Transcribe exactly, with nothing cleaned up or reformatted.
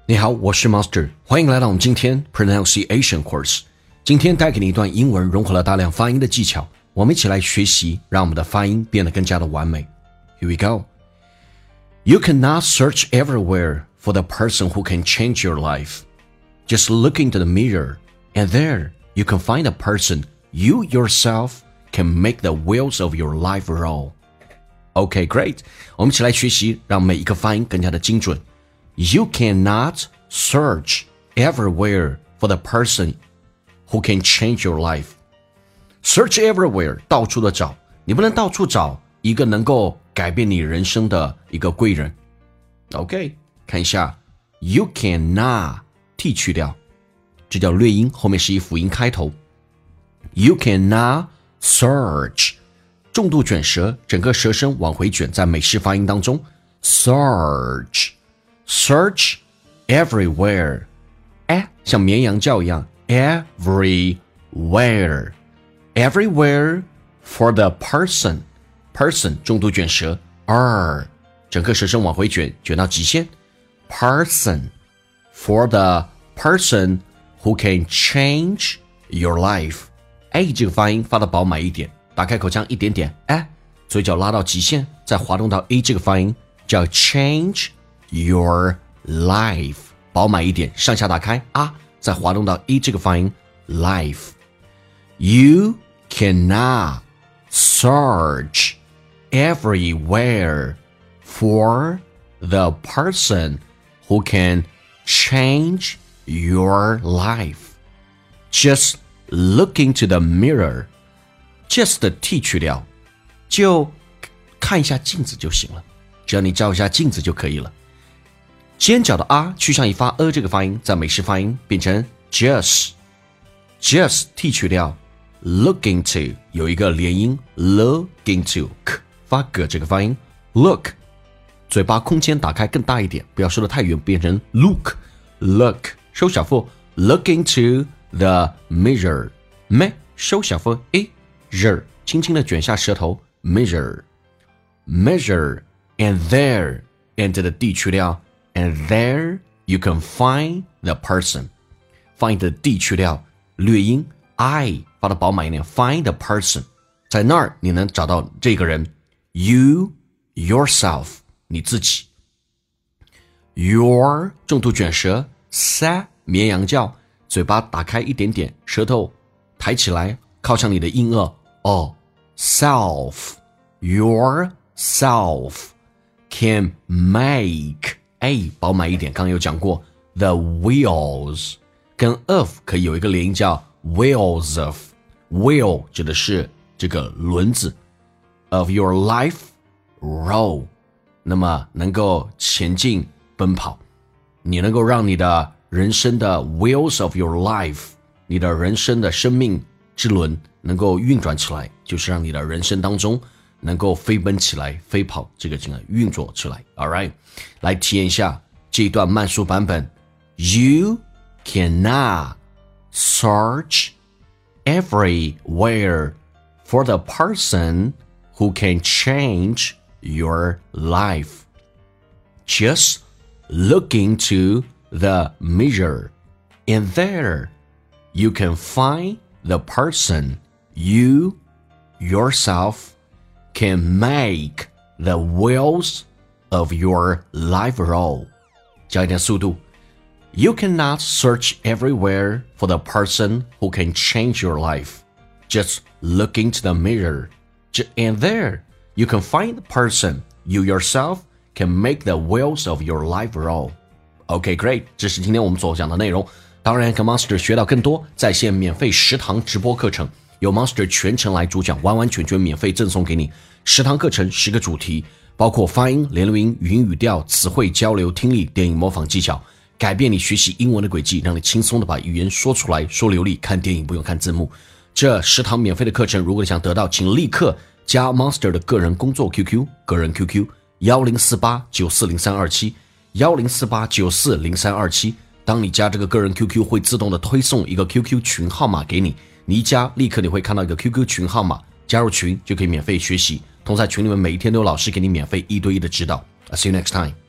你好，我是 Master， 欢迎来到我们今天 Pronunciation Course。今天带给你一段英文，融合了大量发音的技巧，我们一起来学习，让我们的发音变得更加的完美。Here we go. You cannot search everywhere for the person who can change your life. Just look into the mirror, and there you can find a person you yourself can make the wheels of your life roll. Okay, great. 我们一起来学习，让每一个发音更加的精准。You cannot search everywhere for the person who can change your life. Search everywhere, 到处的找，你不能到处找一个能够改变你人生的一个贵人。OK， 看一下 You cannot T 去掉，这叫略音，后面是以辅音开头。You cannot search， 重度卷舌，整个舌身往回卷，在美式发音当中 Search Search everywhere， 哎，像绵羊叫一样 Everywhere Everywhere for the person Person 重度卷舌 R 整个舌身往回卷，卷到极限 Person For the person who can change your life A 这个发音发的饱满一点，打开口腔一点点，哎，嘴角拉到极限，再滑动到 A 这个发音叫 change your life 饱满一点，上下打开啊，再滑动到 A 这个发音 life You cannot search everywhere for the person who can change your life. Just look into the mirror. Just 的 T 去掉，就看一下镜子就行了，只要你照一下镜子就可以了。尖角的 R 去上一发 A 这个发音，在美式发音变成 just just T 去掉， look into 有一个连音 look into k 发 G 这个发音 look， 嘴巴空间打开更大一点，不要说得太远，变成 look look 收小腹 look into the mirror 没收小腹 a r 轻轻的卷下舌头 measure measure and there and 的 D 去掉And there you can find the person. Find 的 D 去掉，略音 I 发的饱满一点 Find the person. 在那儿你能找到这个人 You, yourself 你自己 Your 重度卷舌 sa 绵羊叫，嘴巴打开一点点，舌头抬起来靠向你的硬腭 Oh, self Yourself can make A 饱满一点，刚刚有讲过 The wheels 跟 of 可以有一个连音叫 wheels of Wheel 指的是这个轮子 Of your life roll 那么能够前进奔跑，你能够让你的人生的 wheels of your life 你的人生的生命之轮能够运转起来，就是让你的人生当中能够飞奔起来，飞跑这个整个运作起来 Alright， 来体验一下这一段慢速版本 You cannot search everywhere for the person who can change your life. Just look into the mirror, and there you can find the person you yourself can make the wheels of your life roll. 加一点速度 You cannot search everywhere for the person who can change your life. Just look into the mirror. And there, you can find the person you yourself can make the wheels of your life roll. Okay, great. 这是今天我们所讲的内容。当然跟 Master 学到更多，在线免费十堂直播课程由 Master 全程来主讲，完完全全免费赠送给你。十堂课程，十个主题，包括发音、连录音、语音语调、词汇交流、听力、电影模仿技巧，改变你学习英文的轨迹，让你轻松的把语言说出来，说流利，看电影不用看字幕。这十堂免费的课程，如果你想得到，请立刻加 Master 的个人工作 Q Q， 个人 Q Q 一零四八九四零三二七 一零四八九四零三二七。当你加这个个人 Q Q 会自动的推送一个 Q Q 群号码给你，你一加立刻你会看到一个 Q Q 群号码，加入群就可以免费学习，同在群里面每一天都有老师给你免费一对一的指导。I'll see you next time.